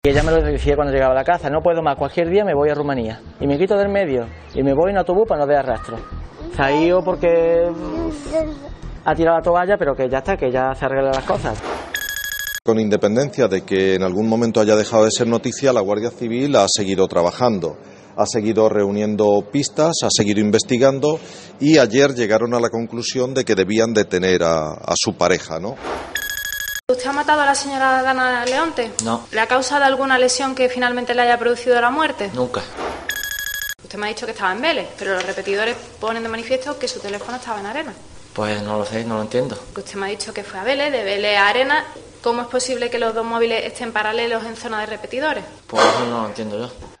Y ella me lo decía cuando llegaba a la casa, no puedo más, cualquier día me voy a Rumanía. Y me quito del medio y me voy en autobús para no dejar rastro. Se ha ido porque ha tirado la toalla, pero que ya está, que ya se arreglan las cosas. Con independencia de que en algún momento haya dejado de ser noticia, la Guardia Civil ha seguido trabajando, ha seguido reuniendo pistas, ha seguido investigando y ayer llegaron a la conclusión de que debían detener a su pareja, ¿no? ¿Usted ha matado a la señora Dana Leonte? No. ¿Le ha causado alguna lesión que finalmente le haya producido la muerte? Nunca. Usted me ha dicho que estaba en Vélez, pero los repetidores ponen de manifiesto que su teléfono estaba en Arenas. Pues no lo sé, no lo entiendo. Que usted me ha dicho que fue a Vélez, de Vélez a Arenas. ¿Cómo es posible que los dos móviles estén paralelos en zona de repetidores? Pues eso no lo entiendo yo.